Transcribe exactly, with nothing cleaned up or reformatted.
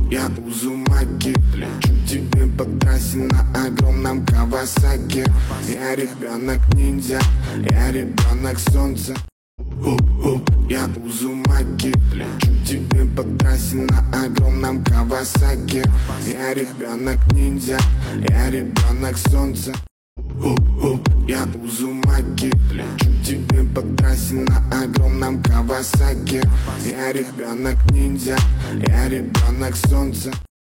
я Узумаки. Лечу тебе по трассе на огромном Кавасаки. Я ребенок-ниндзя, я ребенок солнца. Уп-уп, я Узумаки. Лечу тебе по трассе на огромном Кавасаки. Я ребенок-ниндзя, я ребенок солнца. Уп-уп, я Узумаки. Лечу тебе по трассе на огромном Кавасаки. Я ребенок-ниндзя, я ребенок солнца.